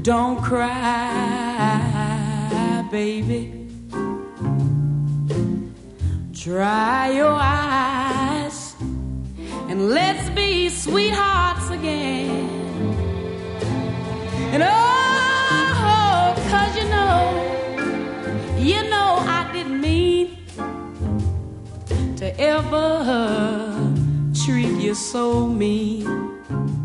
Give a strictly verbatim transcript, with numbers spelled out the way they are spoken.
Don't cry, baby. Dry your eyes and let's be sweethearts again. And oh, 'cause you know, you know I didn't mean to ever treat you so mean.